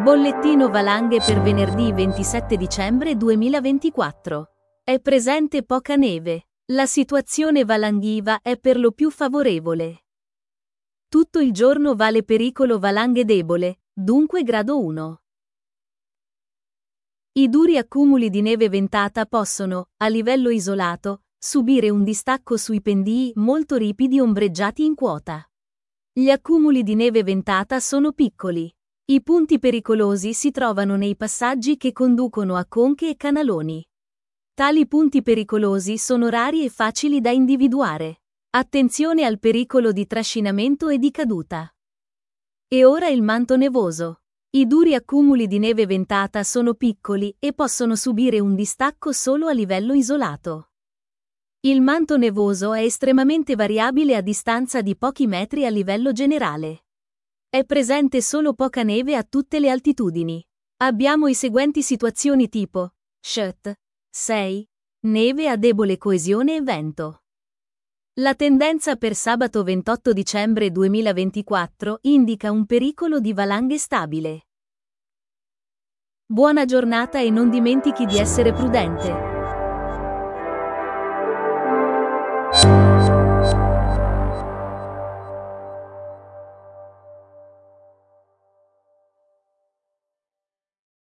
Bollettino valanghe per venerdì 27 dicembre 2024. È presente poca neve. La situazione valanghiva è per lo più favorevole. Tutto il giorno vale pericolo valanghe debole, dunque grado 1. I duri accumuli di neve ventata possono, a livello isolato, subire un distacco sui pendii molto ripidi ombreggiati in quota. Gli accumuli di neve ventata sono piccoli. I punti pericolosi si trovano nei passaggi che conducono a conche e canaloni. Tali punti pericolosi sono rari e facili da individuare. Attenzione al pericolo di trascinamento e di caduta. E ora il manto nevoso. I duri accumuli di neve ventata sono piccoli e possono subire un distacco solo a livello isolato. Il manto nevoso è estremamente variabile a distanza di pochi metri a livello generale. È presente solo poca neve a tutte le altitudini. Abbiamo i seguenti situazioni tipo: SHT 6, neve a debole coesione e vento. La tendenza per sabato 28 dicembre 2024 indica un pericolo di valanghe stabile. Buona giornata e non dimentichi di essere prudente.